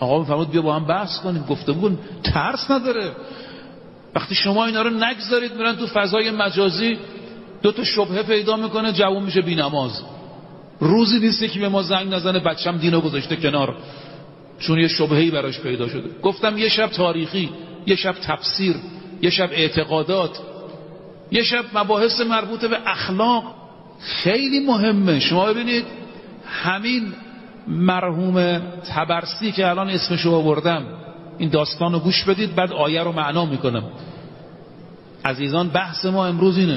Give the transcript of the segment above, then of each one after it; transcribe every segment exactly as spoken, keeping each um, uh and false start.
آقا میفرمود بیا با هم بحث کنیم، گفتگو کنیم، ترس نداره. وقتی شما اینا رو نگذارید میرن تو فضای مجازی، دو تا شبهه پیدا میکنه، جوون میشه بی‌نماز. روزی نیست که به ما زنگ نزنه بچم دینو گذاشته کنار چون یه شبهه‌ای براش پیدا شده. گفتم یه شب تاریخی، یه شب تفسیر، یه شب اعتقادات، یه شب مباحث مربوط به اخلاق خیلی مهمه. شما ببینید همین مرحوم طبرسی که الان اسمشو آوردم، این داستانو گوش بدید بعد آیه رو معنا میکنم. عزیزان بحث ما امروز اینه.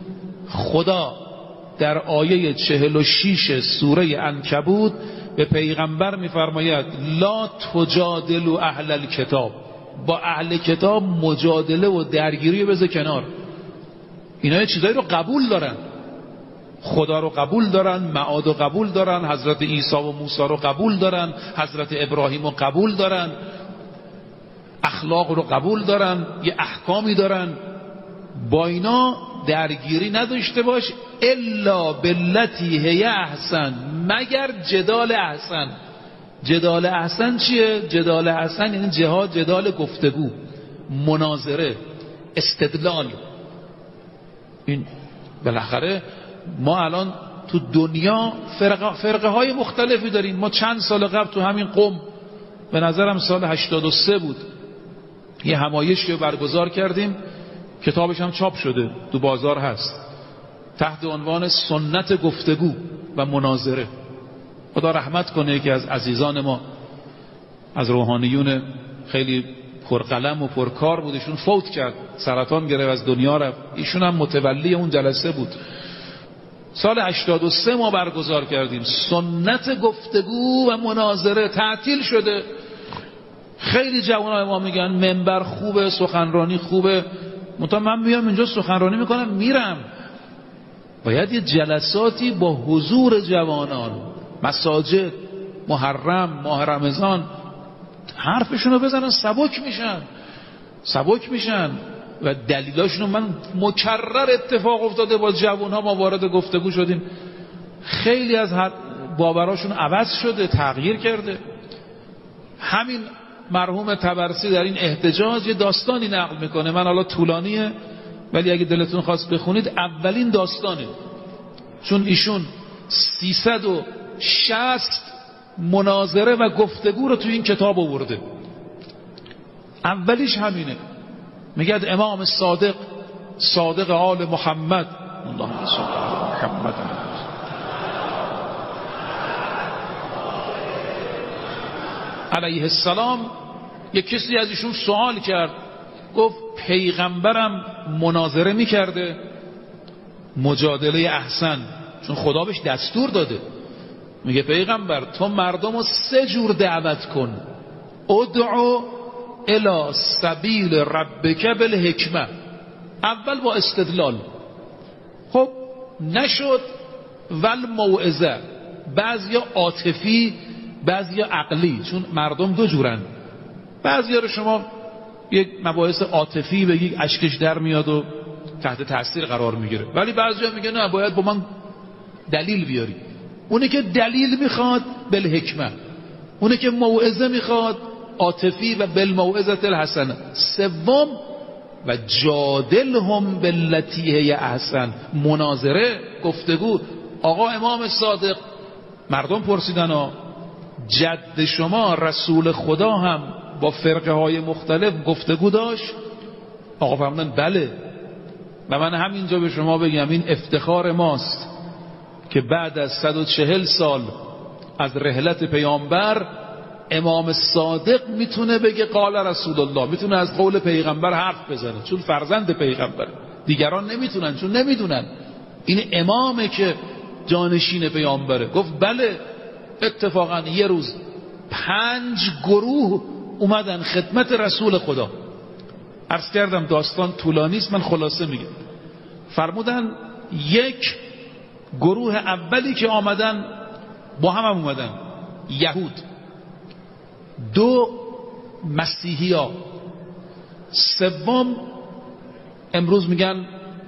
خدا در آیه چهل و شش سوره عنکبوت به پیغمبر میفرماید لا تجادلوا اهل الکتاب، با اهل کتاب مجادله و درگیری بذار کنار. اینا یه چیزایی رو قبول دارن، خدا رو قبول دارن، معاد رو قبول دارن، حضرت عیسی و موسی رو قبول دارن، حضرت ابراهیم رو قبول دارن، اخلاق رو قبول دارن، یه احکامی دارن. با اینا درگیری نداشته باش الا باللتی هی احسن، مگر جدال احسن. جدال احسن چیه؟ جدال احسن یعنی جهاد، جدال گفتگو، مناظره، استدلال. این بالاخره ما الان تو دنیا فرقه, فرقه های مختلفی داریم. ما چند سال قبل تو همین قم، به نظرم سال هشتاد و سه بود، یه همایشی رو برگزار کردیم، کتابش هم چاپ شده تو بازار هست، تحت عنوان سنت گفتگو و مناظره. خدا رحمت کنه که از عزیزان ما، از روحانیون خیلی پرقلم و پرکار بود، ایشون فوت کرد، سرطان گرفت، از دنیا رفت. ایشون هم متولی اون جلسه بود. سال هشتاد و سه ما برگزار کردیم سنت گفتگو و مناظره. تعطیل شده. خیلی جوانای ما میگن منبر خوبه، سخنرانی خوبه، منتها من میام اینجا سخنرانی میکنم میرم. باید یه جلساتی با حضور جوانان، مساجد، محرم، ماه رمضان، حرفشون رو بزنن، سبک میشن سبک میشن و دلیلاشون من مکرر اتفاق افتاده با جوانها، ما وارد گفتگو شدیم، خیلی از باوراشون عوض شده، تغییر کرده. همین مرحوم طبرسی در این احتجاج یه داستانی نقل میکنه، من حالا طولانیه ولی اگه دلتون خواست بخونید اولین داستانه، چون ایشون سیصد و شصت مناظره و گفتگو رو تو این کتاب آورده. اولیش همینه، میگه امام صادق، صادق آل محمد، اللهم صل علی محمد، علیه السلام، یک کسی از ایشون سوال کرد، گفت پیغمبرم مناظره میکرده، مجادله احسن، چون خدا بهش دستور داده. میگه پیغمبر تو مردم رو سه جور دعوت کن، ادعو الی سبیل ربک بالحکمه. اول با استدلال، خب نشد، ول موعظه، بعضیا عاطفی بعضیا عقلی، چون مردم دو جورن. بعضیا رو شما یک مباحث عاطفی بگی اشکش در میاد و تحت تاثیر قرار میگیره، ولی بعضیا میگه نه باید با من دلیل بیاری. اونی که دلیل میخواد بالحکمه، اونی که موعظه میخواد عاطفی و بالموعظه الحسنه. سوم و جادلهم باللتی هی احسن، مناظره، گفتگو. آقا امام صادق، مردم پرسیدن ها جد شما رسول خدا هم با فرقه های مختلف گفتگو داشت؟ آقا فرمودن بله. و من همینجا به شما بگم این افتخار ماست که بعد از صد و چهل سال از رحلت پیامبر امام صادق میتونه بگه قال رسول الله، میتونه از قول پیغمبر حرف بزنه، چون فرزند پیغمبر. دیگران نمیتونن چون نمیدونن. این امامه که جانشین پیامبره. گفت بله. اتفاقا یه روز پنج گروه اومدن خدمت رسول خدا. عرض کردم داستان طولانی است، من خلاصه میگم. فرمودن یک گروه اولی که آمدن با هم, هم اومدن یهود، دو مسیحی ها، سوم امروز میگن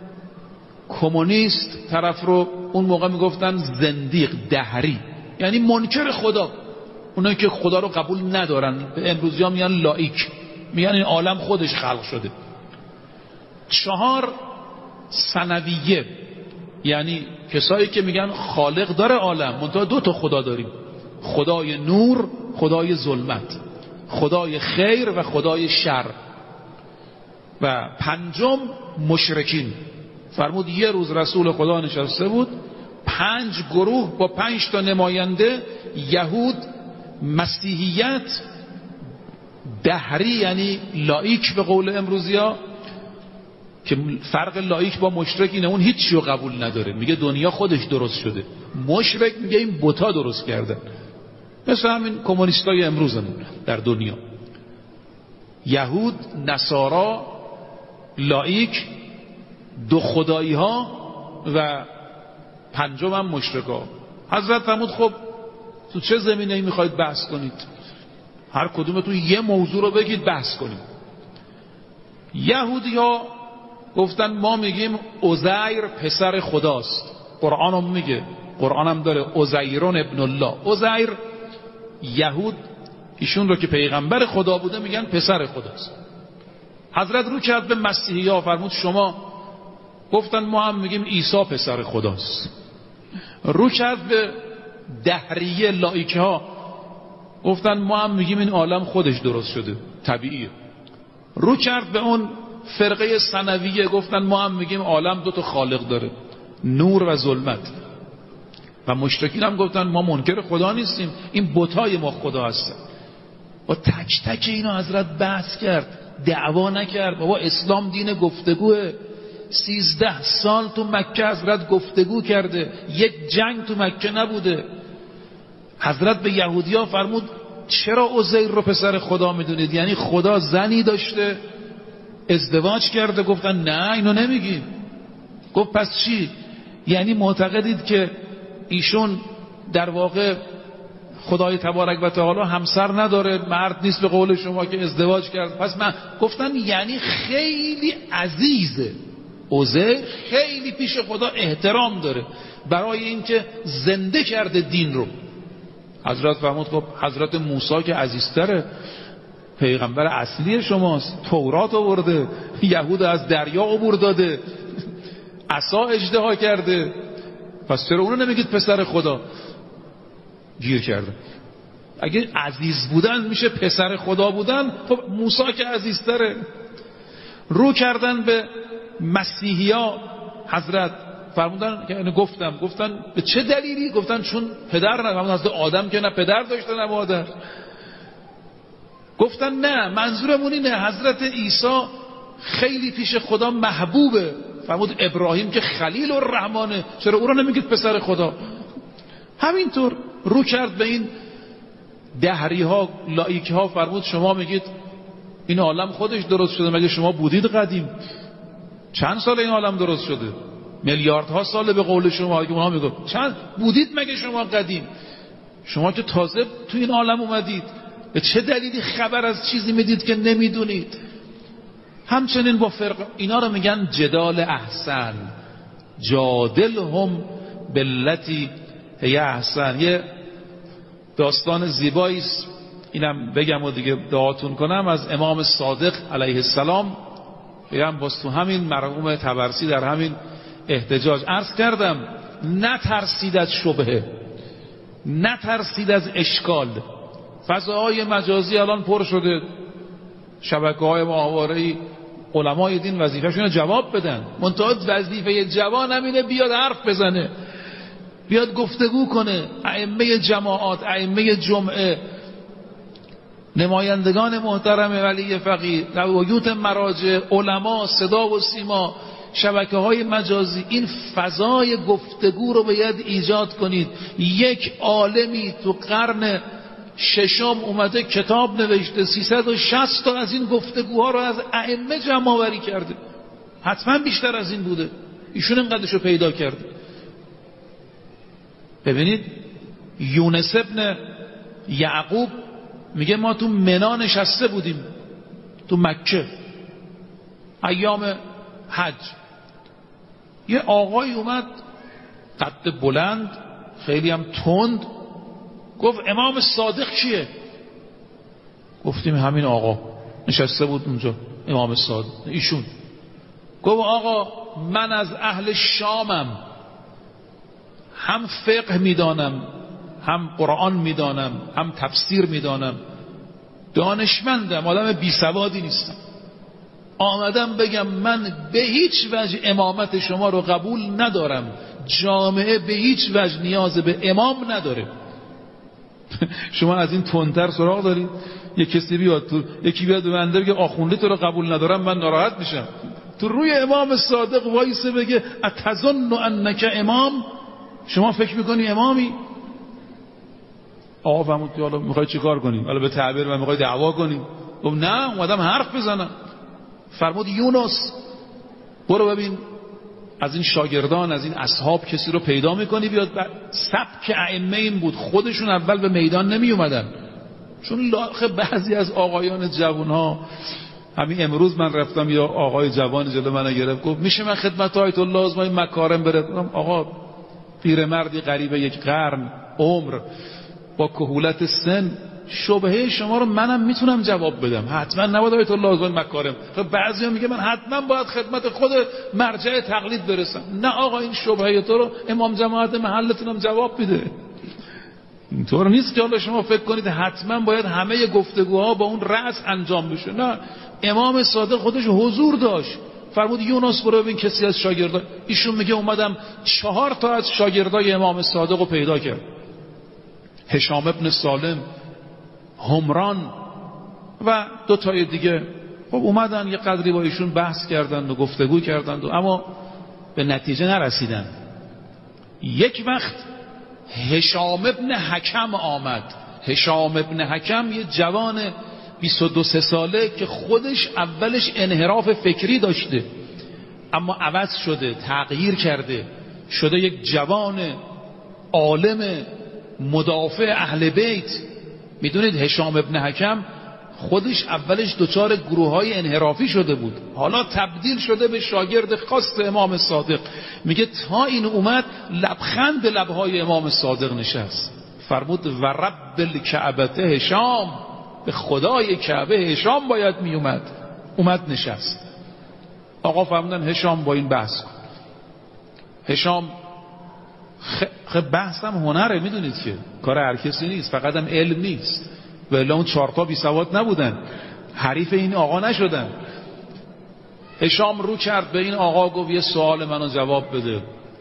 کمونیست طرف رو، اون موقع میگفتن زندیق، دهری، یعنی منکر خدا. اونایی که خدا رو قبول ندارن، به امروزی ها میگن لایک، میگن این عالم خودش خلق شده. چهار ثنویه، یعنی کسایی که میگن خالق داره عالم، منتها دو تا خدا داریم، خدای نور، خدای ظلمت، خدای خیر و خدای شر. و پنجم مشرکین. فرمود یه روز رسول خدا نشسته بود، پنج گروه با پنج تا نماینده، یهود، مسیحیت، دهری یعنی لایک به قول امروزی ها، که فرق لایک با مشرک اینه، اون هیچی رو قبول نداره، میگه دنیا خودش درست شده. مشرک میگه این بتا درست کردن، مثل همین کمونیستای امروزمون در دنیا. یهود، نصارا، لایک، دو خدایی ها و پنجم هم مشرکا. حضرت فرمود خب تو چه زمینه‌ای میخواید بحث کنید؟ هر کدومتون یه موضوع رو بگید بحث کنید. یهودی ها گفتن ما میگیم عزیر پسر خداست، قرآن هم میگه، قرآن هم داره عزیرون ابن الله. عزیر یهود ایشون رو که پیغمبر خدا بوده میگن پسر خداست. حضرت رو کرد به مسیحی ها، فرمود شما، گفتن ما هم میگیم عیسی پسر خداست. رو کرد به دهریه لایک ها، گفتن ما هم میگیم این عالم خودش درست شده، طبیعیه. رو کرد به اون فرقه ثنویه، گفتن ما هم میگیم عالم دو تا خالق داره، نور و ظلمت. و مشرکین هم گفتن ما منکر خدا نیستیم، این بتای ما خدا هستن. با تک تک اینا حضرت بحث کرد، دعوا نکرد. بابا اسلام دین گفتگوه. سیزده سال تو مکه حضرت گفتگو کرده، یک جنگ تو مکه نبوده. حضرت به یهودی ها فرمود چرا عزیر رو پسر خدا میدونید؟ یعنی خدا زنی داشته ازدواج کرده؟ گفتن نه اینو نمیگیم. گفت پس چی؟ یعنی معتقدید که ایشون در واقع خدای تبارک و تعالی همسر نداره، مرد نیست به قول شما که ازدواج کرد؟ پس من گفتن یعنی خیلی عزیزه عزیر، خیلی پیش خدا احترام داره برای اینکه زنده کرده دین رو. حضرت فرمود خب حضرت موسی که عزیزتره، پیغمبر اصلی شماست، تورات آورده، یهود از دریا عبور داده، عصا اژدها کرده، پس چرا اونو نمیگید پسر خدا؟ گیر کرده. اگه عزیز بودن میشه پسر خدا بودن، خب موسی که عزیزتره. رو کردن به مسیحیا، حضرت فرمودن که گفتم گفتن به چه دلیلی؟ گفتن چون پدر نه، حضرت آدم که نه پدر داشته نه مادر. گفتن نه منظورمون اینه حضرت عیسی خیلی پیش خدا محبوبه. فرمود ابراهیم که خلیل الرحمنه، چرا او رو نمیگید پسر خدا؟ همینطور رو کرد به این دهری ها، لایک ها، فرمود شما میگید این عالم خودش درست شده، مگه شما بودید قدیم؟ چند سال این عالم درست شده؟ میلیاردها سال به قول شما. اگه اونها میگن چند بودید مگه شما قدیم؟ شما که تازه تو این عالم اومدید، به چه دلیلی خبر از چیزی میدید که نمیدونید؟ همچنین با فرق اینا رو میگن جدال احسن، جادلهم باللتی هی احسن. یه داستان زیبایی است، اینم بگم و دیگه دعاتون کنم، از امام صادق علیه السلام. بگم باز تو همین مرحوم طبرسی در همین احتجاج عرض کردم، نترسید از شبهه، نترسید از اشکال. فضاهای مجازی الان پر شده، شبکه‌های ماهواره‌ای، علمای دین وظیفه‌شون جواب بدن، منتها وظیفه جوان همینه بیاد حرف بزنه، بیاد گفتگو کنه. ائمه جماعات، ائمه جمعه، نمایندگان محترم ولی فقیه، روایت مراجع، علما، صدا و سیما، شبکه‌های مجازی، این فضای گفتگو رو باید ایجاد کنید. یک عالمی تو قرن ششم اومده کتاب نوشته، سیصد و شصت تا از این گفتگوها رو از ائمه جمع آوری کرده، حتما بیشتر از این بوده، ایشون اینقدرشو پیدا کرده. ببینید یونس ابن یعقوب میگه ما تو منا نشسته بودیم تو مکه ایام حج، یه آقای اومد قد بلند، خیلی هم تند، گفت امام صادق کیه؟ گفتیم همین آقا نشسته بود اونجا، امام صادق ایشون. گفت آقا من از اهل شامم، هم فقه میدانم، هم قرآن میدانم، هم تفسیر میدانم، دانشمندم، آدم بی سوادی نیستم. آمدم بگم من به هیچ وجه امامت شما رو قبول ندارم، جامعه به هیچ وجه نیاز به امام نداره. شما از این تندتر سراغ دارید؟ یک کسی بیاد تو، یکی بیاد به من بگه آخوندی تو رو قبول ندارم، من ناراحت میشم. تو روی امام صادق وایسه بگه اتظن انک امام، شما فکر میکنی امامی؟ آقا فهمود که حالا میخوای چیکار کنیم؟ حالا به تعبیر من میخوای دعوا کنیم؟ گفت نه، اومدم حرف بزنم. فرمود یونس برو ببین از این شاگردان، از این اصحاب کسی رو پیدا میکنی بیاد. سبک ائمه این بود، خودشون اول به میدان نمی اومدن، چون لاخه بعضی از آقایان جوان ها، همین امروز من رفتم یا آقای جوان جلو من گرفت گفت میشه من خدمت آیت الله از ما این مکارم برم؟ آقا پیرمردی قریب یک قرن عمر با کهولت سن، شبهه شما رو منم میتونم جواب بدم، حتما نباید آیت الله از مکارم. خب بعضیا میگه من حتما باید خدمت خود مرجع تقلید برسم. نه آقا، این شبهه تو رو امام جماعت محلتونم جواب میده. اینطور نیست که حالا شما فکر کنید حتما باید همه گفتگوها با اون رأس انجام بشه. نه، امام صادق خودش حضور داشت. فرمود یونس برو ببین کسی از شاگردان. ایشون میگه اومدم چهار تا از شاگردای امام صادق رو پیدا کرد، هشام ابن سالم، همران و دو تای دیگه. خب اومدن یه قدری با ایشون بحث کردند و گفتگو کردند و اما به نتیجه نرسیدن. یک وقت هشام ابن حکم آمد. هشام ابن حکم یه جوان بیست و دو ساله که خودش اولش انحراف فکری داشته اما عوض شده، تغییر کرده، شده یک جوان عالم مدافع اهل بیت. میدونید هشام ابن حکم خودش اولش دچار گروه‌های انحرافی شده بود، حالا تبدیل شده به شاگرد خاص امام صادق. میگه تا این اومد لبخند به لبهای امام صادق نشست. فرمود و رب الکعبه هشام، به خدای کعبه هشام باید میومد. اومد نشست. آقا فرمودن هشام با این بحث کن. هشام خب بحث هم هنره، میدونید که کار هر کسی نیست، فقط هم علم نیست. ولی اون چهارتا بی سواد نبودن، حریف این آقا نشدن. هشام رو کرد به این آقا، گفت یه سوال منو جواب بده،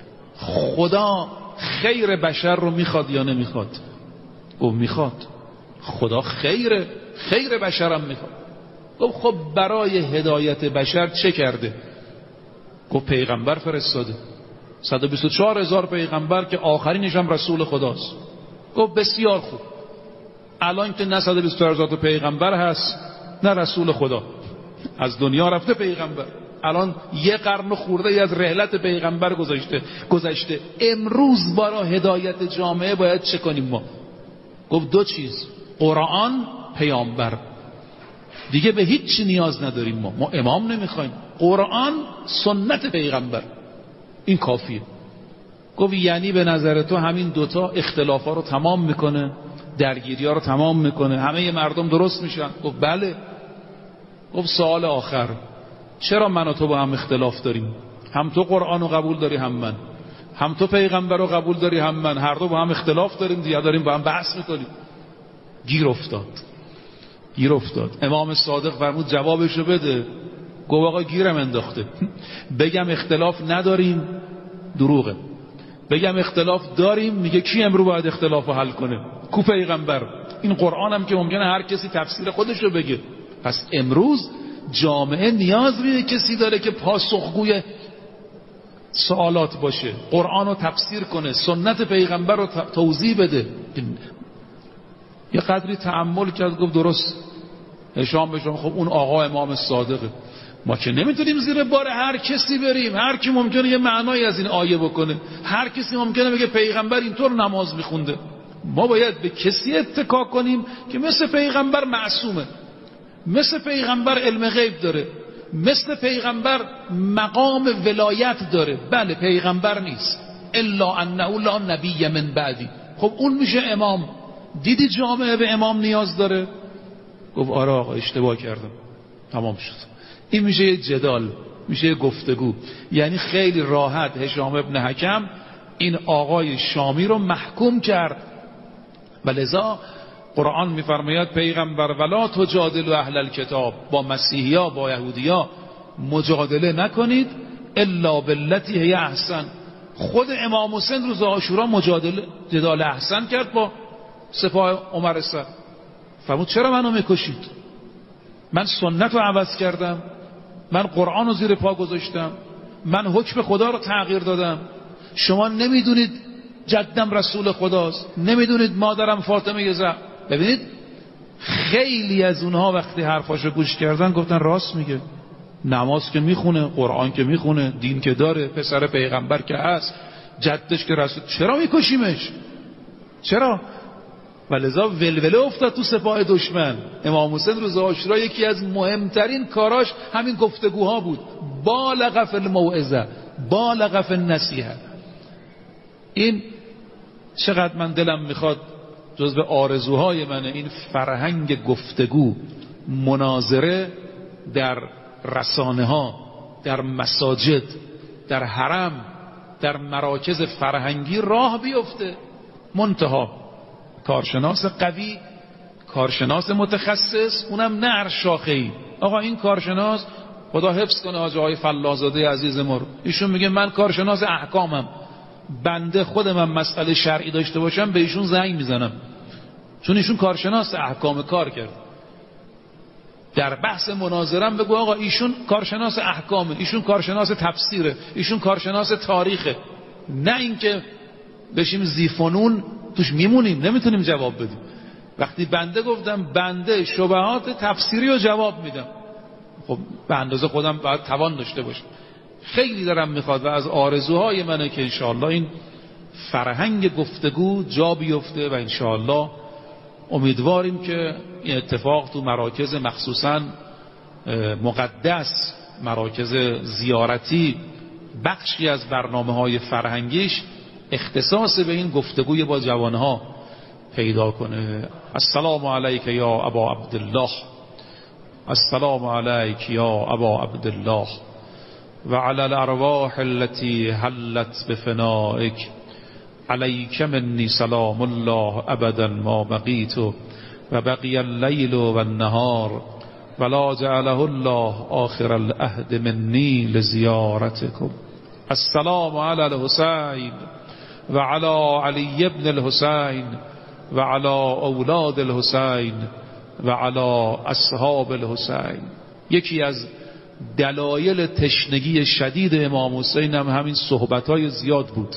خدا خیر بشر رو میخواد یا نمیخواد؟ گفت میخواد. خدا خیر خیر بشرم میخواد. گفت خب برای هدایت بشر چه کرده؟ گفت پیغمبر فرستاده، صد و بیست و چهار هزار پیغمبر که آخرینش هم رسول خداست. گفت بسیار خوب، الان که نه صد و بیست و چهار هزار پیغمبر هست نه رسول خدا، از دنیا رفته پیغمبر، الان یه قرن خورده ای از رحلت پیغمبر گذشته گذشته امروز برای هدایت جامعه باید چه کنیم ما؟ گفت دو چیز، قرآن، پیامبر، دیگه به هیچ چی نیاز نداریم. ما ما امام نمیخوایم، قرآن، سنت پیغمبر، این کافیه. گفت یعنی به نظر تو همین دوتا اختلافا رو تمام میکنه، درگیری ها رو تمام میکنه، همه مردم درست میشن؟ گفت بله. گفت سوال آخر، چرا من و تو با هم اختلاف داریم؟ هم تو قرآن رو قبول داری هم من، هم تو پیغمبر رو قبول داری هم من، هر دو با هم اختلاف داریم دیگه، داریم با هم بحث میکنیم. گیر افتاد گیر افتاد امام صادق فرمود جوابشو بده. گفت آقا گیرم انداخته. بگم اختلاف نداریم دروغه، بگم اختلاف داریم میگه کی امرو باید اختلاف رو حل کنه؟ کو پیغمبر. این قرآن هم که ممکنه هر کسی تفسیر خودش رو بگه. پس امروز جامعه نیاز به کسی داره که پاسخگوی سوالات باشه، قرآن رو تفسیر کنه، سنت پیغمبر رو توضیح بده. یه قدری تأمل کرد، گفت درست. هشام بشم خب اون آقا امام صادقه، ما که نمیتونیم زیر بار هر کسی بریم. هر کی ممکنه یه معنایی از این آیه بکنه، هر کسی ممکنه بگه پیغمبر اینطور نماز میخونده. ما باید به کسی اتکا کنیم که مثل پیغمبر معصومه، مثل پیغمبر علم غیب داره، مثل پیغمبر مقام ولایت داره. بله پیغمبر نیست، الا انه لا نبی من بعدی. خب اون میشه امام. دیدی جامعه به امام نیاز داره؟ گفت آره آقا اشتباه کردم. تمام شد. این میشه یه جدال، میشه یه گفتگو. یعنی خیلی راحت هشام ابن حکم این آقای شامی رو محکوم کرد و لذا قرآن میفرماید پیغمبر ولا تجادلوا اهل الکتاب، با مسیحیا با یهودیا مجادله نکنید الا بالتی هی احسن. خود امام حسین روز عاشورا مجادله جدال احسن کرد با سپاه عمر سر. فرمود چرا منو میکشید؟ من سنت رو عوض کردم، من قرآن رو زیر پا گذاشتم، من حکم خدا رو تغییر دادم. شما نمیدونید جدم رسول خداست، نمیدونید مادرم فاطمه زهرا. ببینید خیلی از اونها وقتی حرفاشو گوش کردن گفتن راست میگه، نماز که میخونه، قرآن که میخونه، دین که داره، پسر پیغمبر که هست، جدش که رسول، چرا میکشیمش؟ چرا؟ ولذا ولوله افتاد تو سپاه دشمن. امام حسین روز عاشورا یکی از مهمترین کاراش همین گفتگوها بود. بالغ فی الموعظه، بالغ فی النصیحه. این چقدر من دلم میخواد جزو آرزوهای منه این فرهنگ گفتگو، مناظره در رسانه ها، در مساجد، در حرم، در مراکز فرهنگی راه بیفته. منتها کارشناس قوی، کارشناس متخصص، اونم نه هر شاخه‌ای. آقا این کارشناس خدا حفظ کنه حاج آقای فلاح‌زاده عزیز ما رو، ایشون میگه من کارشناس احکامم، بنده خودم هم مسئله شرعی داشته باشم به ایشون زنگ میزنم، چون ایشون کارشناس احکام کار کرد. در بحث مناظرم بگو آقا ایشون کارشناس احکامه، ایشون کارشناس تفسیره، ایشون کارشناس تاریخه. نه اینکه بشیم زیفنون توش میمونیم نمیتونیم جواب بدیم. وقتی بنده گفتم بنده شبهات تفسیری رو جواب میدم، خب به اندازه خودم باید توان داشته باشم. خیلی دارم میخواد و از آرزوهای منه که انشاءالله این فرهنگ گفتگو جا بیفته و انشاءالله امیدواریم که این اتفاق تو مراکز مخصوصا مقدس، مراکز زیارتی، بخشی از برنامه های فرهنگیش اختصاص به این گفتگوی با جوانها پیدا کنه. السلام علیک یا ابا عبدالله، السلام علیک یا ابا عبدالله و علی الارواح التي حلت بفنائک علیک منی سلام الله ابدا ما بقیت و بقی اللیل و النهار ولا جعله الله آخر العهد منی لزیارتکم. السلام علی الحسین و علی علی ابن الحسین و علی اولاد الحسین و علی اصحاب الحسین. یکی از دلایل تشنگی شدید امام حسین هم همین صحبت‌های زیاد بود.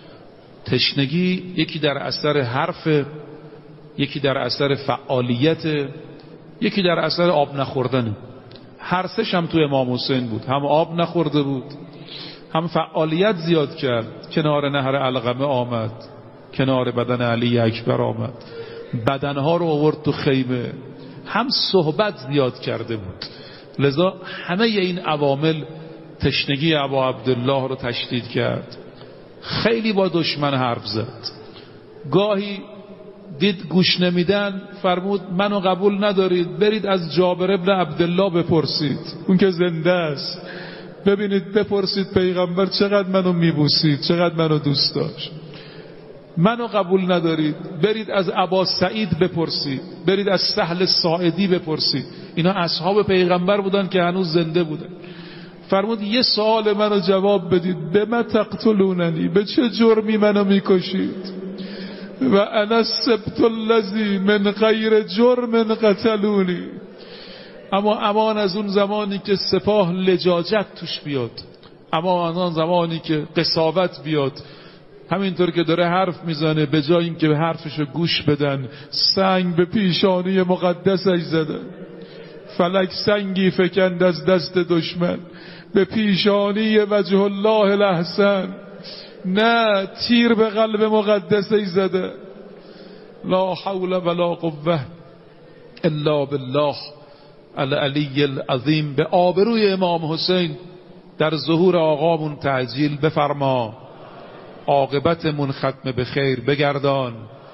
تشنگی یکی در اثر حرف، یکی در اثر فعالیت، یکی در اثر آب نخوردن. هر سش هم تو امام حسین بود، هم آب نخورده بود، هم فعالیت زیاد کرد. کنار نهر علقمه آمد، کنار بدن علی اکبر آمد، بدنها رو آورد تو خیمه، هم صحبت زیاد کرده بود. لذا همه این عوامل تشنگی ابا عبدالله رو تشدید کرد. خیلی با دشمن حرف زد، گاهی دید گوش نمیدن فرمود منو قبول ندارید، برید از جابر ابن عبدالله بپرسید، اون که زنده است، ببینید بپرسید پیغمبر چقدر منو میبوسید، چقدر منو دوست داشت. منو قبول ندارید، برید از ابا سعید بپرسید، برید از سهل ساعدی بپرسید. اینا اصحاب پیغمبر بودن که هنوز زنده بودن. فرمود یه سوال منو جواب بدید، به من تقتلوننی، به چه جرمی منو میکشید؟ و انا السبت الذی من غیر جرم قتلونی. اما امان از اون زمانی که سپاه لجاجت توش بیاد، اما از اون زمانی که قساوت بیاد. همینطور که داره حرف میزنه به جای اینکه به حرفشو گوش بدن سنگ به پیشانی مقدسش زدن. فلک سنگی فکند از دست دشمن به پیشانی وجه الله الاحسن، نه تیر به قلب مقدسش زده. لا حول ولا قوه الا بالله العلی العظیم. به آبروی امام حسین در ظهور آقامون تعجیل بفرما، عاقبتمون ختم به خیر بگردان.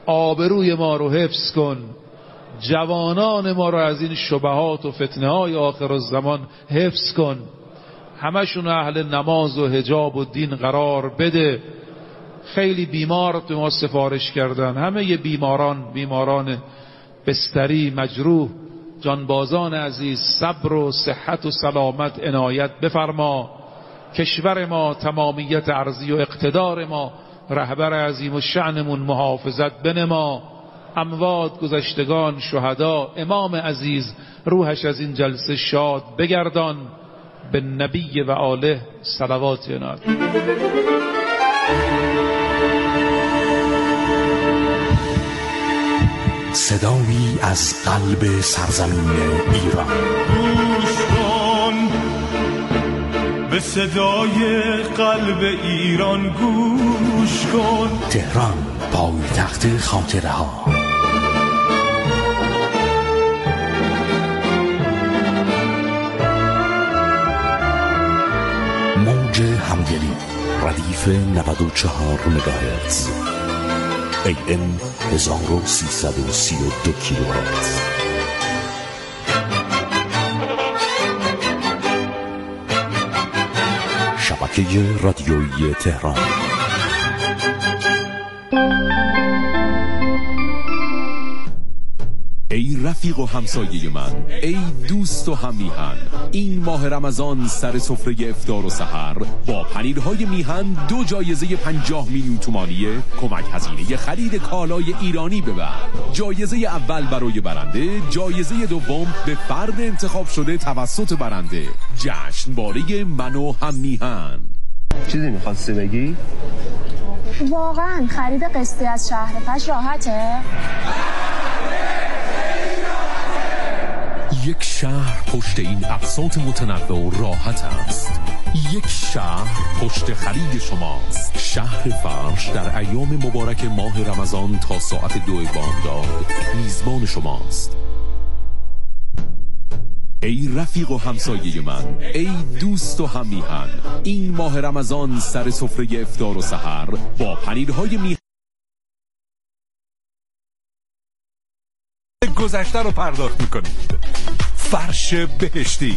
آبروی ما رو حفظ کن، جوانان ما رو از این شبهات و فتنه های آخر الزمان حفظ کن، همشون اهل نماز و حجاب و دین قرار بده. خیلی بیمار به ما سفارش کردن، همه ی بیماران بیماران بستری، مجروح، جانبازان عزیز، صبر و صحت و سلامت عنایت بفرما. کشور ما تمامیت ارضی و اقتدار ما، رهبر عظیم و شأنمون محافظت بنما. اموات، گذشتگان، شهدا، امام عزیز روحش از این جلسه شاد بگردان. به نبی و آله صلوات عنایت. صدایی از قلب سرزمین ایران. گوش کن به صدای قلب ایران، گوش کن. تهران، پایتخت خاطره ها. موج همدلی، ردیف نود و چهار مگاهرتز، ای ام هزار و سیصد و سی و دو کیلوهرتز. شبکه رادیویی تهران. ای رفیق و همسایه من، ای دوست و هممیهن، این ماه رمضان سر سفره افطار و سحر با پنیرهای میهن دو جایزه پنجاه میلیون تومانی کمک هزینه خرید کالای ایرانی ببر. جایزه اول برای برنده، جایزه دوم به فرد انتخاب شده توسط برنده. جشنواره من و هممیهن. چیزی میخواستی بگی؟ واقعا خرید قسطی از شهر پش راحته؟ یک شهر پشت این اقساط متنوع و راحت است. یک شهر پشت خرید شماست. شهر فرش در ایام مبارک ماه رمضان تا ساعت دو بامداد میزبان شماست. ای رفیق و همسایه من، ای دوست و هممیهن، این ماه رمضان سر سفره افطار و سحر با پنیرهای میهن گذشته رو پرداخت میکنید. فرش بهشتی.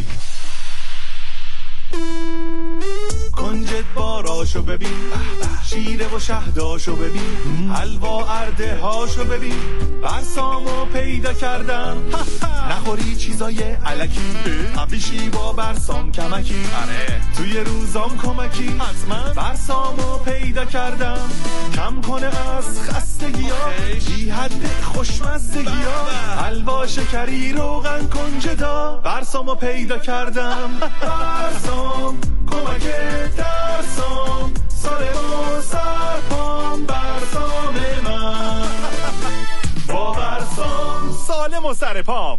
کنجد باراشو ببین، شیره و شهداشو ببین، حلوا ارده هاشو ببین، برسامو پیدا کردم. نخوری چیزای علکی، ابریشی با برسام کمکی، توی روزام کمکی. حتما برسامو پیدا کردم، کم کنه از خستگی ها، بی حد خوشمزدگی ها. حلوا شکری روغن کنجدا، برسامو پیدا کردم. برسام کمک درسام، سالم و سرپام، برسام من با برسام سالم و سرپام.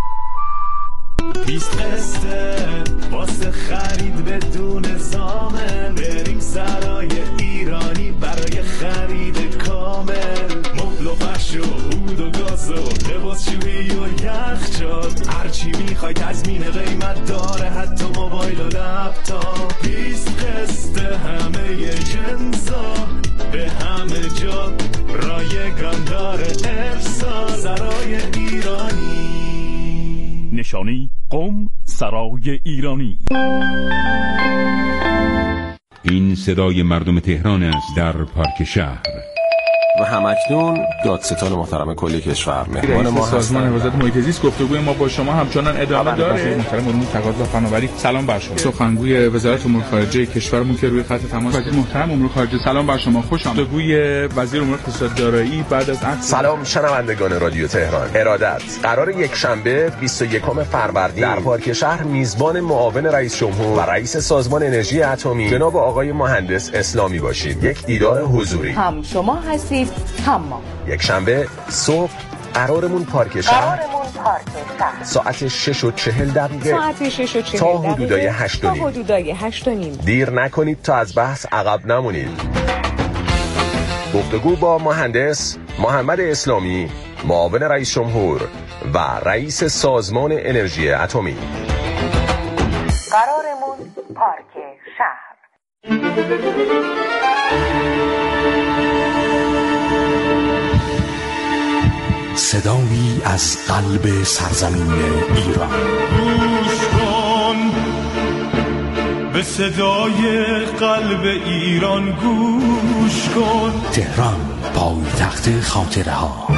بیست قسطه واسه خرید بدون زامن، بریم سرای ایرانی برای خرید کامل. مبل و فرش و عود و گاز و لباس شویی و یخچال، هرچی میخوای تضمین قیمت داره، حتی موبایل و لپتاپ. بیست قسطه همه جنسا، به همه جا رایگان داره ارسال. سرای ایرانی، نشانی قم سرای ایرانی. این صدای مردم تهران است در پارک شهر. و همکنون دادستان محترم کل کشور مهمان ما سازمان حفاظت محیط زیست گفتگوی ما با شما همچنان ادامه داره. محترم علوم تقاضا و فناوری، سلام بر شما. سخنگوی وزارت امور خارجه کشورمون که روی خط تماس. وزیر محترم امور خارجه، سلام بر شما، خوش آمدید. گفتگوی وزیر امور اقتصاد دارایی بعد از عقد. سلام شنوندگان رادیو تهران. ارادت قرار یک شنبه بیست و یکم فروردین در پارک شهر میزبان معاون رئیس جمهور و رئیس سازمان انرژی اتمی جناب آقای مهندس اسلامی باشید. یک دیدار حضوری. هم شما هستید هم ما. یک شنبه صبح قرارمون پارک شهر قرارمون پارک شهر ساعت شش و چهل دقیقه ساعت شش و چهل تا حدودای هشت و نیم. تا حدودای هشت و نیم. دیر نکنید تا از بحث عقب نمونید. گفتگو با مهندس محمد اسلامی، معاون رئیس جمهور و رئیس سازمان انرژی اتمی. قرارمون پارک شهر. صدایی از قلب سرزمین ایران. گوش کن به صدای قلب ایران، گوش کن. تهران، پایتخت خاطره ها.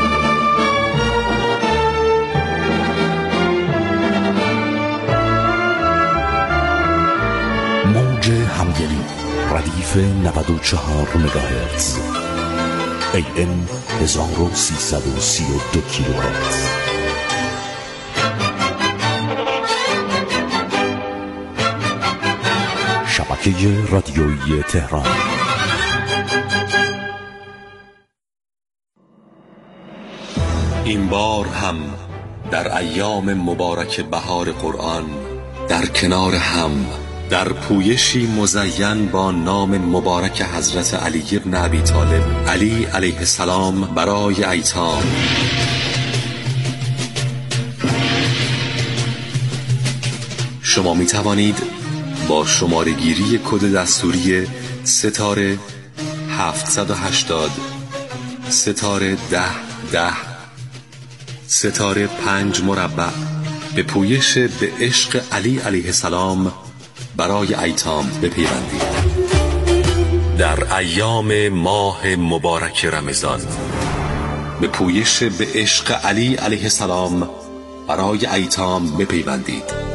موج همگلی، ردیف نود و چهار مگاهرتز، ای ام هزار و سیصد و سی و دو کیلوهرتز. شبکه رادیویی تهران. این بار هم در ایام مبارک بهار قرآن، در کنار هم در پویشی مزین با نام مبارک حضرت علی ابن ابی طالب، علی علیه السلام، برای ایتام شما می توانید با شماره گیری کد دستوری ستاره هفتصد و هشتاد ستاره ده ده ستاره پنج مربع به پویش به عشق علی علیه السلام برای ایتام بپیوندید. در ایام ماه مبارک رمضان به پویش به عشق علی علیه السلام برای ایتام بپیوندید.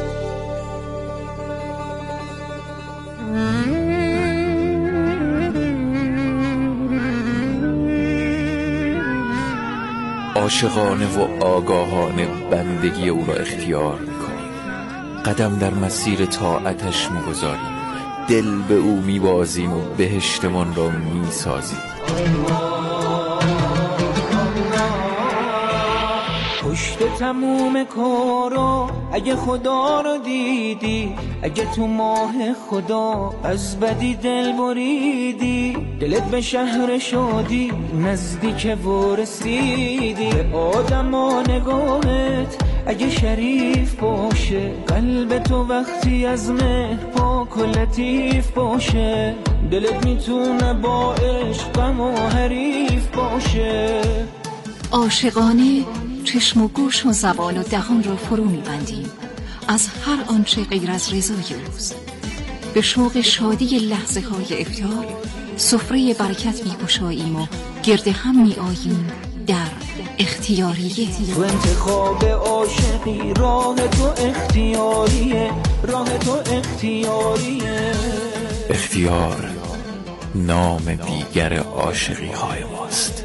عاشقانه و آگاهانه بندگی او را اختیار می‌کنیم، قدم در مسیر طاعتش می‌گذاریم، دل به او می‌بازیم و بهشتمان را می‌سازیم. پشت تموم کارا اگه خدا رو دیدی، اگه تو ماه خدا از بدی دل بریدی، دلت به شهر شادی نزدیک و رسیدی. آدم و نگاهت اگه شریف باشه، قلب تو وقتی از مهر پاک و لطیف باشه، دلت میتونه با عشق غم و حریف باشه. عاشقانه چشم و گوش و زبان و دهان را فرو می‌بندیم از هر آنچه غیر از رضای اوست. به شوق شادی لحظه های افطار سفره برکت می‌گشاییم و گرد هم می‌آییم در اختیاریه. تو انتخاب عاشقی راه تو اختیاریه، راه تو اختیاریه. اختیار نام دیگر عاشقی های ماست.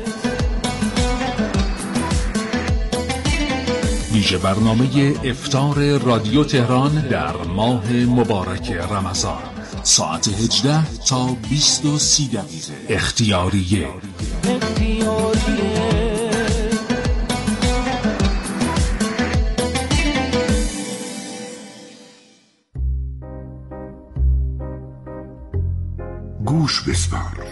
ویژه برنامه افطار رادیو تهران در ماه مبارک رمضان، ساعت هجده تا بیست و سی دقیقه. اختیاریه. گوش بسپار.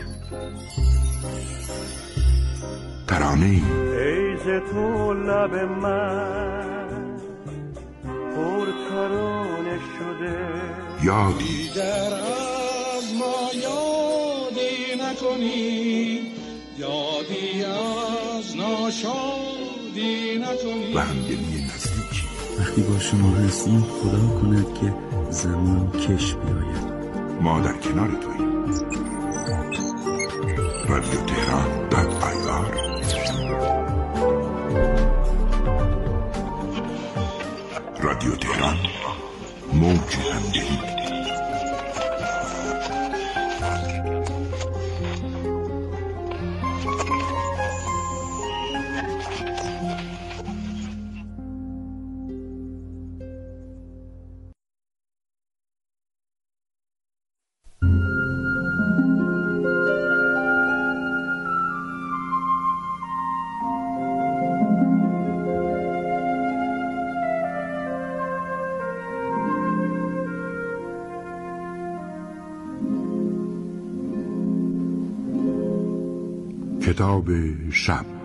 ترانه ای ایز تو لب من پر ترانه شده، یادی دیگر از ما یادی نکنی، یادی از ناشادی نکنی. و همدلی نزدیکی. وقتی با شما هستیم خدا کند که زمان کش بیاید. ما در کنار توییم. رادیو تهران دات آی آر. رادیو تهران، موج همدلی. کتاب شب.